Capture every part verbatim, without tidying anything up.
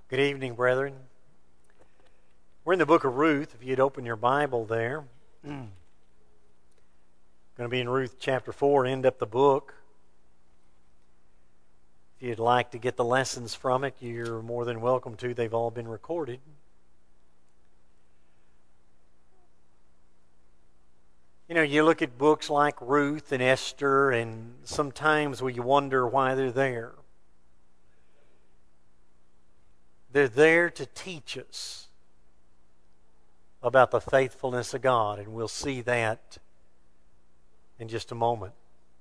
Good evening, brethren. We're in the book of Ruth. If you'd open your Bible there. Going to be in Ruth chapter four, end up the book. If you'd like to get the lessons from it, you're more than welcome to. They've all been recorded. You know, you look at books like Ruth and Esther, and sometimes we wonder why they're there. They're there to teach us about the faithfulness of God, and we'll see that in just a moment.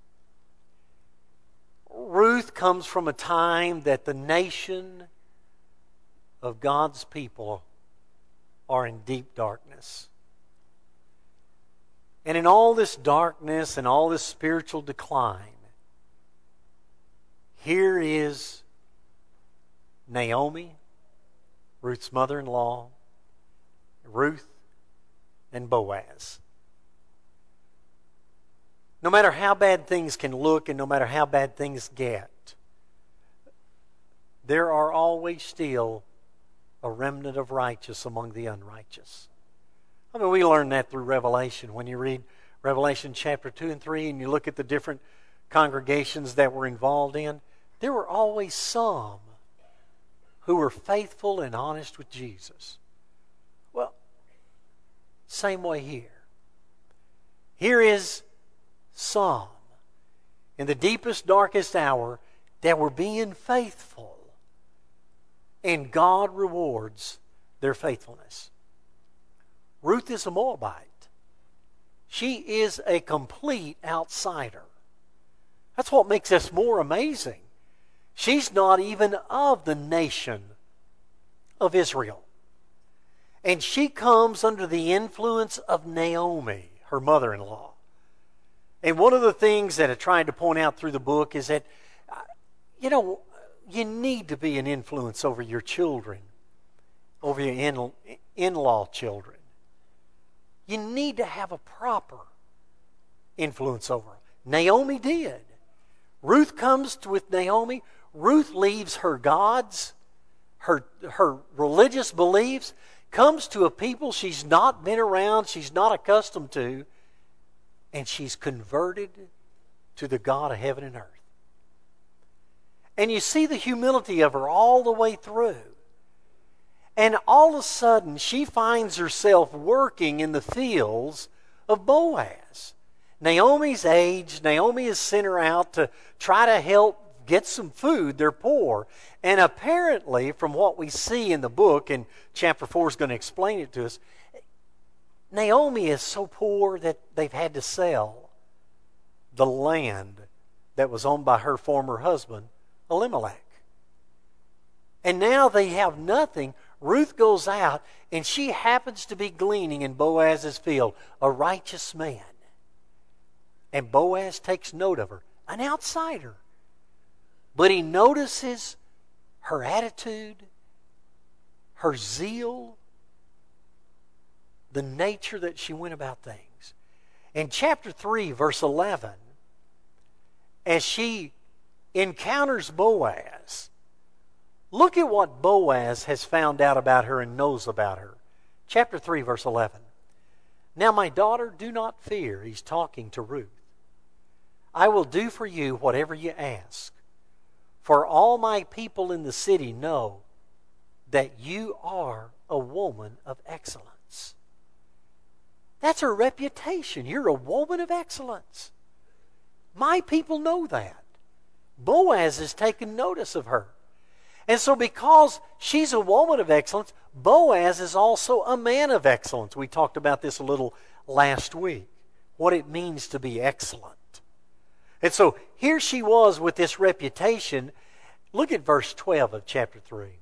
Ruth comes from a time that the nation of God's people are in deep darkness. And in all this darkness and all this spiritual decline, here is Naomi, Ruth's mother-in-law, Ruth and Boaz. No matter how bad things can look and no matter how bad things get, there are always still a remnant of righteous among the unrighteous. I mean, we learn that through Revelation. When you read Revelation chapter two and three and you look at the different congregations that were involved in, there were always some who were faithful and honest with Jesus. Well, same way here. Here is some in the deepest, darkest hour that were being faithful, and God rewards their faithfulness. Ruth is a Moabite. She is a complete outsider. That's what makes this more amazing. She's not even of the nation of Israel. And she comes under the influence of Naomi, her mother-in-law. And one of the things that I tried to point out through the book is that, you know, you need to be an influence over your children, over your in, in-law children. You need to have a proper influence over them. Naomi did. Ruth comes to, with Naomi. Ruth leaves her gods, her, her religious beliefs, comes to a people she's not been around, she's not accustomed to, and she's converted to the God of heaven and earth. And you see the humility of her all the way through. And all of a sudden, she finds herself working in the fields of Boaz. Naomi's aged. Naomi has sent her out to try to help get some food. They're poor. And apparently, from what we see in the book, and chapter four is going to explain it to us, Naomi is so poor that they've had to sell the land that was owned by her former husband, Elimelech. And now they have nothing. Ruth goes out, and she happens to be gleaning in Boaz's field, a righteous man. And Boaz takes note of her, an outsider. But he notices her attitude, her zeal, the nature that she went about things. In chapter three, verse eleven, as she encounters Boaz, look at what Boaz has found out about her and knows about her. Chapter three, verse eleven. Now, my daughter, do not fear. He's talking to Ruth. I will do for you whatever you ask. For all my people in the city know that you are a woman of excellence. That's her reputation. You're a woman of excellence. My people know that. Boaz has taken notice of her. And so because she's a woman of excellence, Boaz is also a man of excellence. We talked about this a little last week, what it means to be excellent. And so here she was with this reputation. Look at verse twelve of chapter three.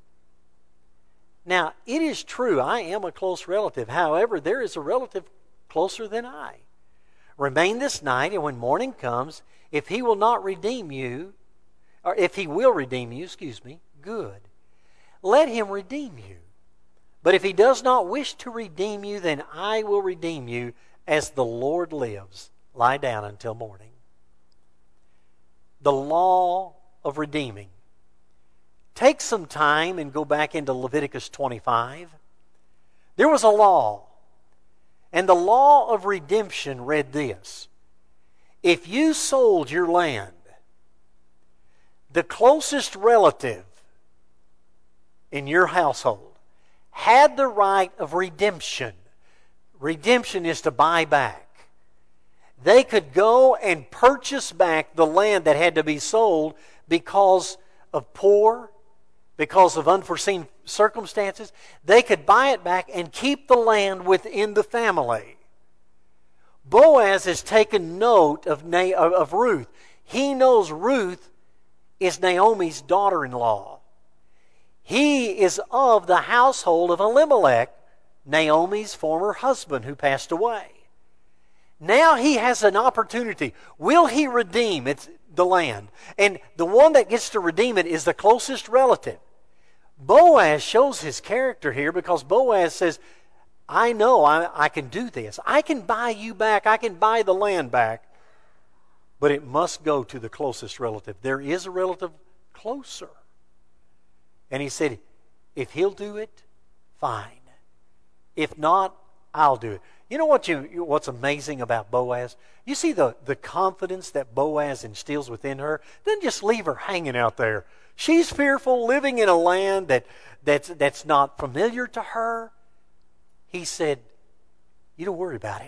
Now, it is true, I am a close relative. However, there is a relative closer than I. Remain this night, and when morning comes, if he will not redeem you, or if he will redeem you, excuse me, good. Let him redeem you. But if he does not wish to redeem you, then I will redeem you as the Lord lives. Lie down until morning. The law of redeeming take some time and go back into Leviticus twenty-five. There was a law, and the law of redemption read this: if you sold your land, the closest relative in your household had the right of redemption. Redemption is to buy back. They could go and purchase back the land that had to be sold because of poor, because of unforeseen circumstances. They could buy it back and keep the land within the family. Boaz has taken note of, Na- of Ruth. He knows Ruth is Naomi's daughter-in-law. He is of the household of Elimelech, Naomi's former husband who passed away. Now he has an opportunity. Will he redeem it's the land? And the one that gets to redeem it is the closest relative. Boaz shows his character here because Boaz says, I know I, I can do this. I can buy you back. I can buy the land back. But it must go to the closest relative. There is a relative closer. And he said, if he'll do it, fine. If not, I'll do it. You know what you what's amazing about Boaz? You see the, the confidence that Boaz instills within her? Doesn't just leave her hanging out there. She's fearful, living in a land that, that's, that's not familiar to her. He said, you don't worry about it.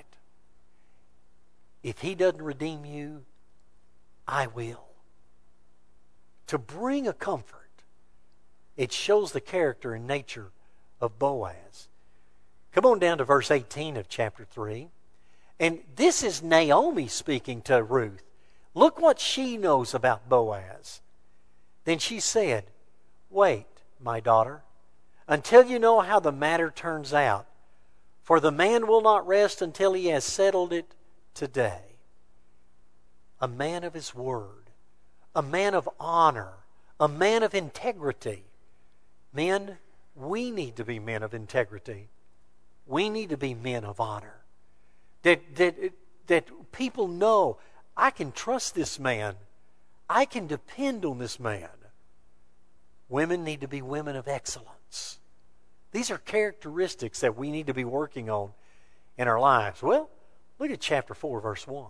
If he doesn't redeem you, I will. To bring a comfort. It shows the character and nature of Boaz. Come on down to verse eighteen of chapter three. And this is Naomi speaking to Ruth. Look what she knows about Boaz. Then she said, wait, my daughter, until you know how the matter turns out. For the man will not rest until he has settled it today. A man of his word. A man of honor. A man of integrity. Men, we need to be men of integrity. We need to be men of honor. That, that, that people know, I can trust this man. I can depend on this man. Women need to be women of excellence. These are characteristics that we need to be working on in our lives. Well, look at chapter four, verse one.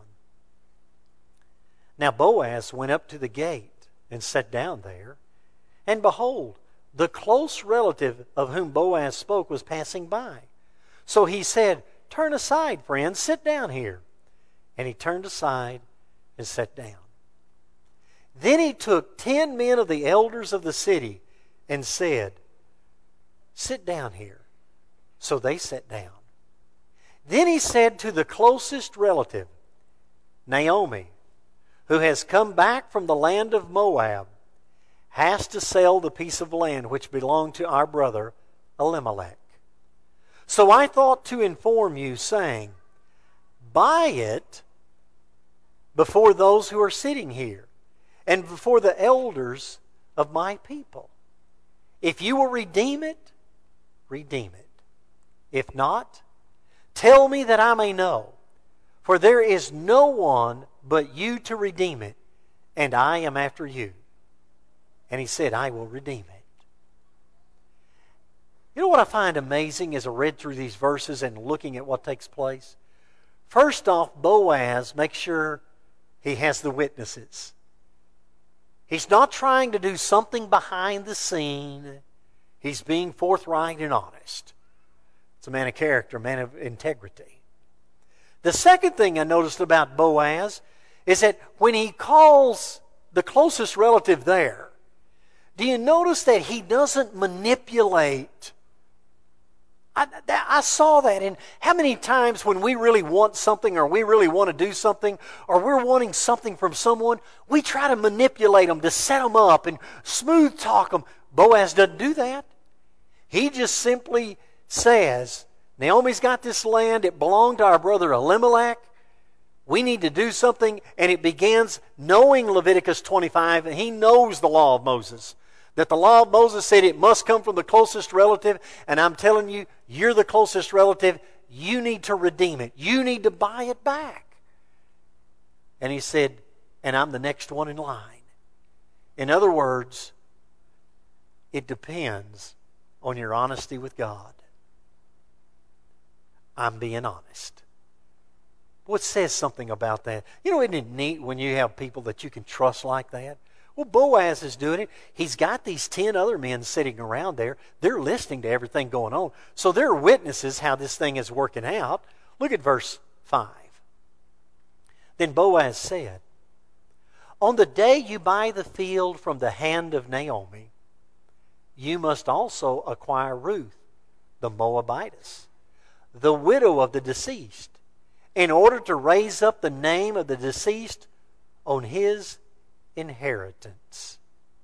Now Boaz went up to the gate and sat down there. And behold, the close relative of whom Boaz spoke was passing by. So he said, turn aside, friend, sit down here. And he turned aside and sat down. Then he took ten men of the elders of the city and said, sit down here. So they sat down. Then he said to the closest relative, Naomi, who has come back from the land of Moab, has to sell the piece of land which belonged to our brother Elimelech. So I thought to inform you, saying, buy it before those who are sitting here, and before the elders of my people. If you will redeem it, redeem it. If not, tell me that I may know. For there is no one but you to redeem it, and I am after you. And he said, I will redeem it. You know what I find amazing as I read through these verses and looking at what takes place? First off, Boaz makes sure he has the witnesses. He's not trying to do something behind the scene. He's being forthright and honest. It's a man of character, a man of integrity. The second thing I noticed about Boaz is that when he calls the closest relative there, do you notice that he doesn't manipulate? I, that, I saw that. And how many times when we really want something or we really want to do something or we're wanting something from someone, we try to manipulate them, to set them up and smooth talk them. Boaz doesn't do that. He just simply says, Naomi's got this land. It belonged to our brother Elimelech. We need to do something. And it begins knowing Leviticus twenty-five. And he knows the law of Moses. That the law of Moses said it must come from the closest relative. And I'm telling you, you're the closest relative. You need to redeem it. You need to buy it back. And he said, and I'm the next one in line. In other words, It depends on your honesty with God. I'm being honest. What says something about that? You know, isn't it neat when you have people that you can trust like that? Well, Boaz is doing it. He's got these ten other men sitting around there. They're listening to everything going on. So they're witnesses how this thing is working out. Look at verse five. Then Boaz said, on the day you buy the field from the hand of Naomi, you must also acquire Ruth, the Moabitess, the widow of the deceased, in order to raise up the name of the deceased on his inheritance.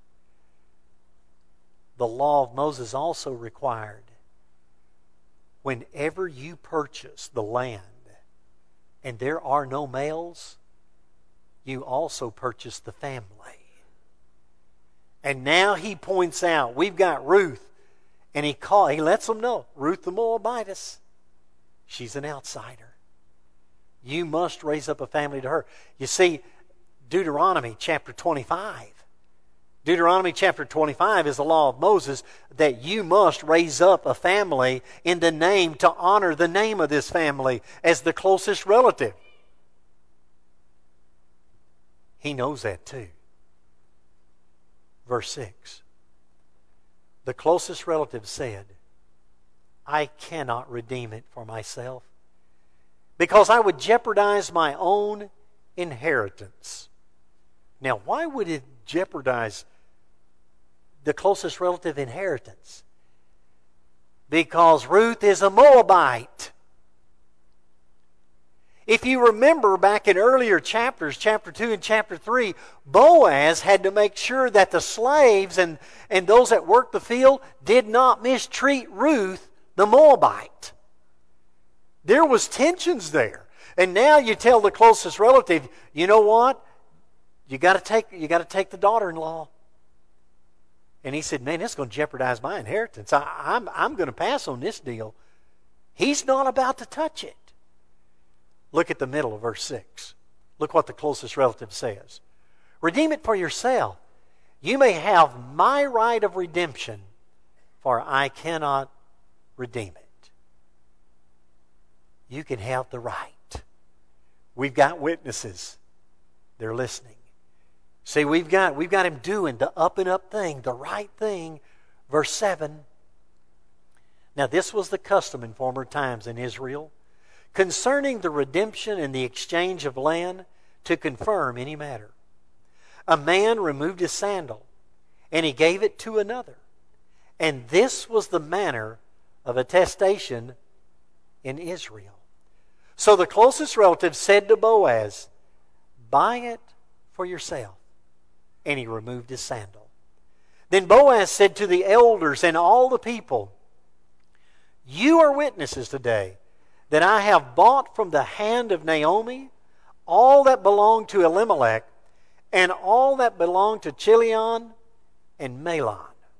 The law of Moses also required, whenever you purchase the land and there are no males, you also purchase the family. And now he points out, we've got Ruth, and he call, he lets them know, Ruth the Moabitess, she's an outsider. You must raise up a family to her. You see, Deuteronomy chapter twenty-five. Deuteronomy chapter twenty-five is the law of Moses that you must raise up a family in the name to honor the name of this family as the closest relative. He knows that too. Verse six. The closest relative said, I cannot redeem it for myself, because I would jeopardize my own inheritance. Now, why would it jeopardize the closest relative inheritance? Because Ruth is a Moabite. If you remember back in earlier chapters, chapter two and chapter three, Boaz had to make sure that the slaves and, and those that worked the field did not mistreat Ruth, the Moabite. There was tensions there. And now you tell the closest relative, you know what? You got to take you got to take the daughter-in-law. And he said, man, it's going to jeopardize my inheritance. I, I'm, I'm going to pass on this deal. He's not about to touch it. Look at the middle of verse six. Look what the closest relative says. Redeem it for yourself. You may have my right of redemption, for I cannot redeem it. You can have the right. We've got witnesses. They're listening. See, we've got, we've got him doing the up and up thing, the right thing. Verse seven. Now this was the custom in former times in Israel, concerning the redemption and the exchange of land, to confirm any matter. A man removed his sandal, and he gave it to another. And this was the manner of attestation in Israel. So the closest relative said to Boaz, buy it for yourself. And he removed his sandal. Then Boaz said to the elders and all the people, you are witnesses today that I have bought from the hand of Naomi all that belonged to Elimelech and all that belonged to Chilion and Mahlon.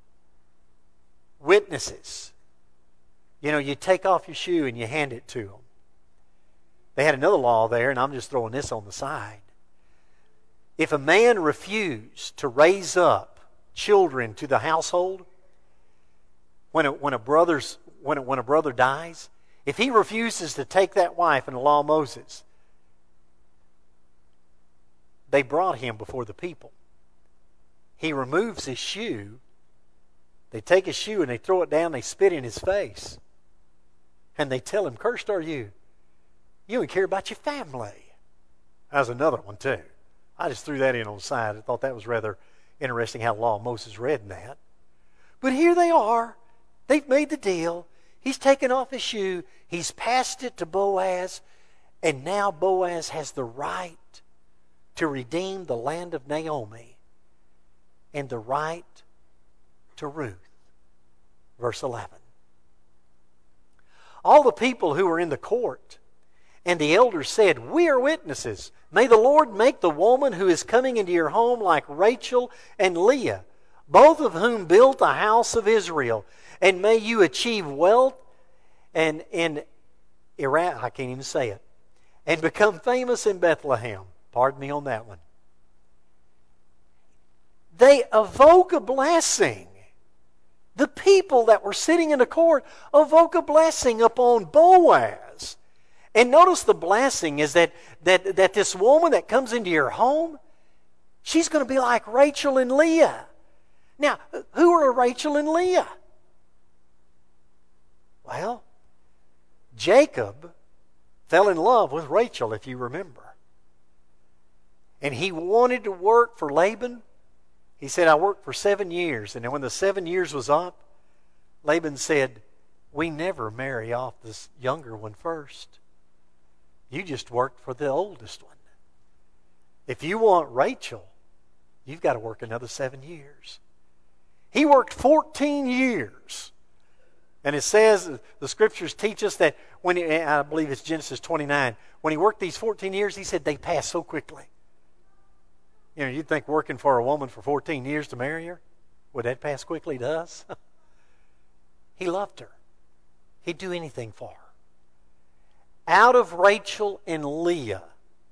Witnesses. You know, you take off your shoe and you hand it to them. They had another law there, and I'm just throwing this on the side. If a man refused to raise up children to the household, when a, when a brother's when a, when a brother dies, if he refuses to take that wife in the law of Moses, they brought him before the people. He removes his shoe. They take his shoe and they throw it down. They spit in his face, and they tell him, "Cursed are you! You don't care about your family." That was another one too. I just threw that in on the side. I thought that was rather interesting how the law of Moses read in that. But here they are. They've made the deal. He's taken off his shoe. He's passed it to Boaz. And now Boaz has the right to redeem the land of Naomi and the right to Ruth. Verse eleven. All the people who were in the court and the elders said, "We are witnesses. May the Lord make the woman who is coming into your home like Rachel and Leah, both of whom built the house of Israel. And may you achieve wealth and in Iraq, I can't even say it, and become famous in Bethlehem." Pardon me on that one. They evoke a blessing. The people that were sitting in the court evoke a blessing upon Boaz. And notice the blessing is that, that, that this woman that comes into your home, she's going to be like Rachel and Leah. Now, who are Rachel and Leah? Well, Jacob fell in love with Rachel, if you remember. And he wanted to work for Laban. He said, I worked for seven years. And then when the seven years was up, Laban said, we never marry off this younger one first. You just worked for the oldest one. If you want Rachel, you've got to work another seven years. He worked fourteen years. And it says, the Scriptures teach us that when, he, I believe it's Genesis twenty-nine, when he worked these fourteen years, he said they passed so quickly. You know, you'd think working for a woman for fourteen years to marry her, would that pass quickly to us? He loved her. He'd do anything for her. Out of Rachel and Leah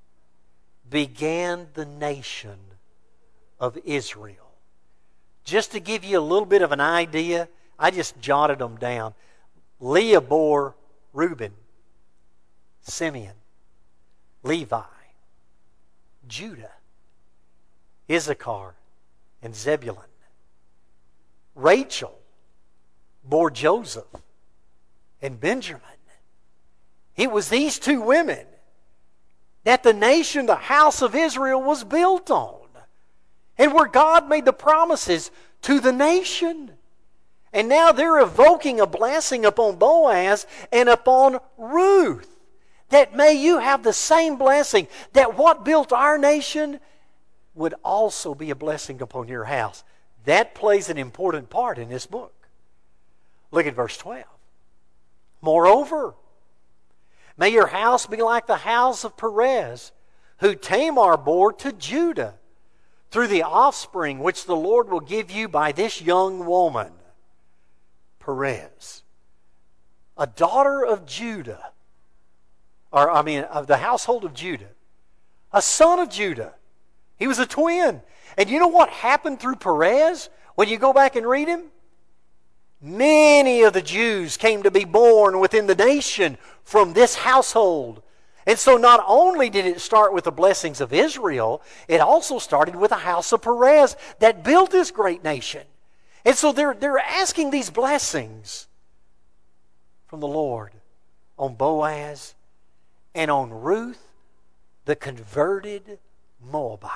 began the nation of Israel. Just to give you a little bit of an idea, I just jotted them down. Leah bore Reuben, Simeon, Levi, Judah, Issachar, and Zebulun. Rachel bore Joseph and Benjamin. It was these two women that the nation, the house of Israel, was built on. And where God made the promises to the nation. And now they're evoking a blessing upon Boaz and upon Ruth. That may you have the same blessing. That what built our nation would also be a blessing upon your house. That plays an important part in this book. Look at verse twelve. Moreover, may your house be like the house of Perez, who Tamar bore to Judah, through the offspring which the Lord will give you by this young woman. Perez, a daughter of Judah, or I mean of the household of Judah, a son of Judah. He was a twin. And you know what happened through Perez when you go back and read him? Many of the Jews came to be born within the nation from this household. And so not only did it start with the blessings of Israel, it also started with the house of Perez that built this great nation. And so they're, they're asking these blessings from the Lord on Boaz and on Ruth, the converted Moabite.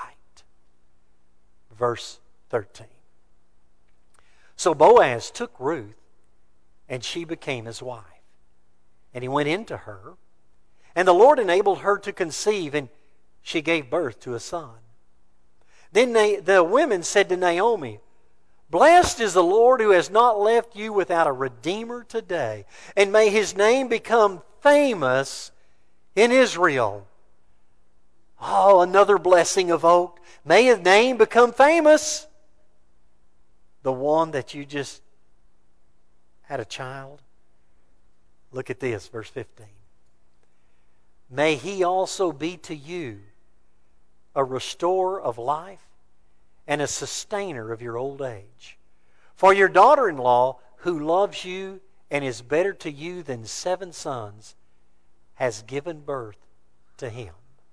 Verse thirteen. So Boaz took Ruth, and she became his wife. And he went into her, and the Lord enabled her to conceive, and she gave birth to a son. Then they, the women said to Naomi, Blessed is the Lord who has not left you without a redeemer today, and may his name become famous in Israel. Oh, another blessing evoked. May his name become famous. The one that you just had a child. Look at this, verse fifteen. May he also be to you a restorer of life and a sustainer of your old age. For your daughter-in-law, who loves you and is better to you than seven sons, has given birth to him.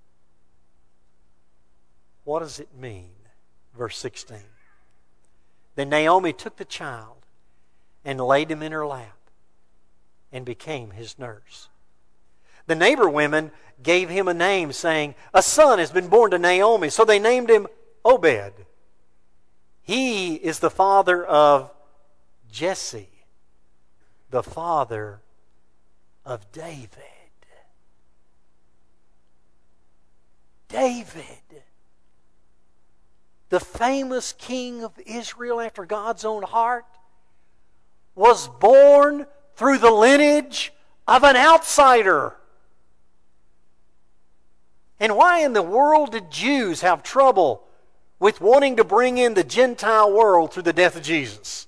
What does it mean? Verse sixteen. Then Naomi took the child and laid him in her lap and became his nurse. The neighbor women gave him a name, saying, A son has been born to Naomi. So they named him Obed. He is the father of Jesse, the father of David. David, the famous king of Israel after God's own heart, was born through the lineage of an outsider. And why in the world did Jews have trouble with wanting to bring in the Gentile world through the death of Jesus?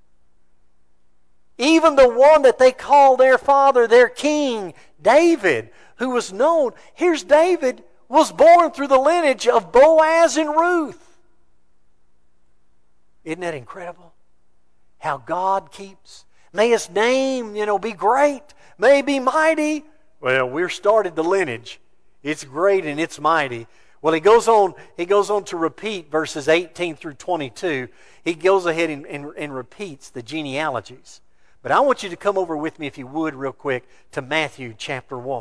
Even the one that they call their father, their king, David, who was known, here's David, was born through the lineage of Boaz and Ruth. Isn't that incredible? how God keeps. May His name, you know, be great. May He be mighty. Well, we're started the lineage. It's great and it's mighty. Well, he goes on, he goes on to repeat verses eighteen through twenty-two. He goes ahead and, and, and repeats the genealogies. But I want you to come over with me, if you would, real quick, to Matthew chapter one.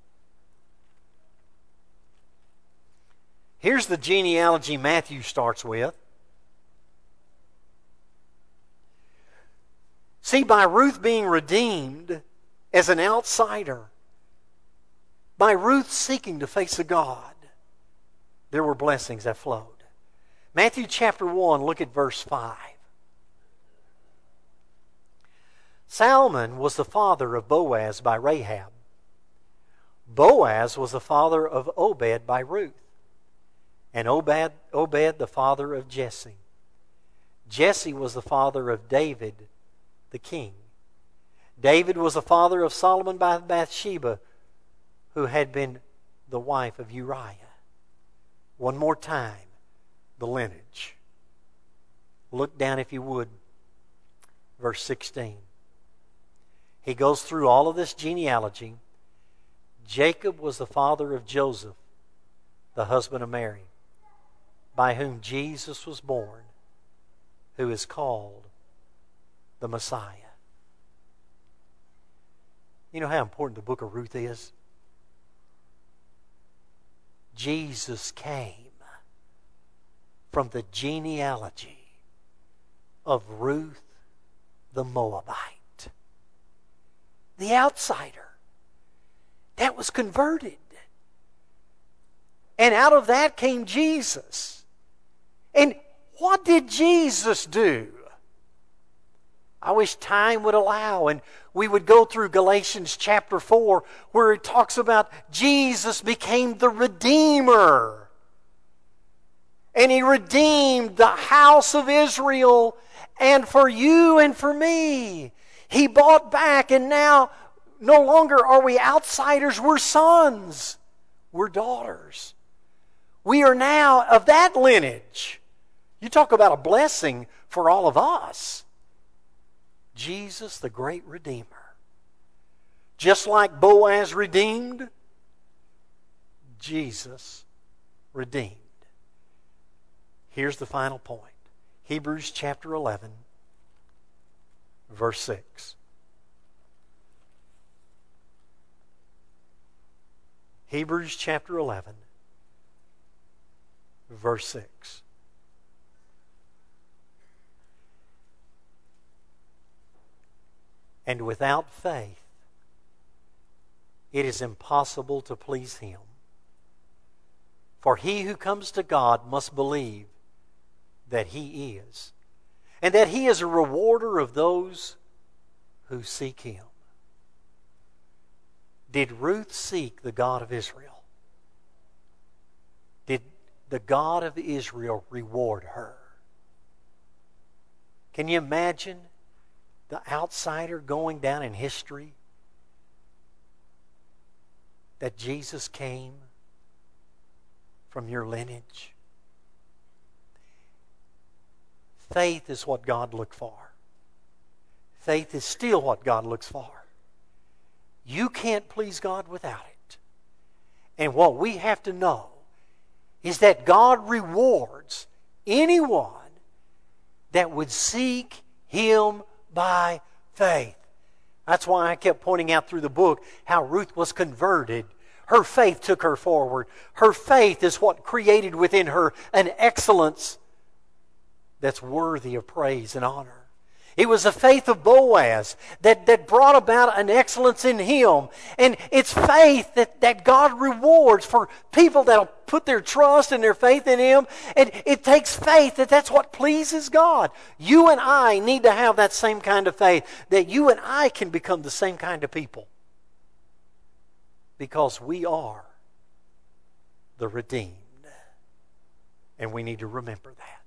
Here's the genealogy Matthew starts with. See, by Ruth being redeemed as an outsider, by Ruth seeking the face of God, there were blessings that flowed. Matthew chapter one, look at verse five. Salmon was the father of Boaz by Rahab. Boaz was the father of Obed by Ruth. And Obed, Obed the father of Jesse. Jesse was the father of David, the king. David was the father of Solomon by Bathsheba, who had been the wife of Uriah. One more time, the lineage. Look down, if you would, verse sixteen. He goes through all of this genealogy. Jacob was the father of Joseph, the husband of Mary, by whom Jesus was born, who is called the Messiah. You know how important the book of Ruth is? Jesus came from the genealogy of Ruth the Moabite, the outsider that was converted. And out of that came Jesus. And what did Jesus do? I wish time would allow and we would go through Galatians chapter four, where it talks about Jesus became the Redeemer. And He redeemed the house of Israel, and for you and for me. He bought back, and now no longer are we outsiders, we're sons. We're daughters. We are now of that lineage. You talk about a blessing for all of us. Jesus, the great Redeemer. Just like Boaz redeemed, Jesus redeemed. Here's the final point. Hebrews chapter eleven, verse six. Hebrews chapter eleven, verse six. And without faith, it is impossible to please Him. For he who comes to God must believe that He is, and that He is a rewarder of those who seek Him. Did Ruth seek the God of Israel? Did the God of Israel reward her? Can you imagine the outsider going down in history? That Jesus came from your lineage. Faith is what God looked for. Faith is still what God looks for. You can't please God without it. And what we have to know is that God rewards anyone that would seek Him by faith. That's why I kept pointing out through the book how Ruth was converted. Her faith took her forward. Her faith is what created within her an excellence that's worthy of praise and honor. It was the faith of Boaz that, that brought about an excellence in him. And it's faith that, that God rewards for people that will put their trust and their faith in Him. And it takes faith that that's what pleases God. You and I need to have that same kind of faith, that you and I can become the same kind of people. Because we are the redeemed. And we need to remember that.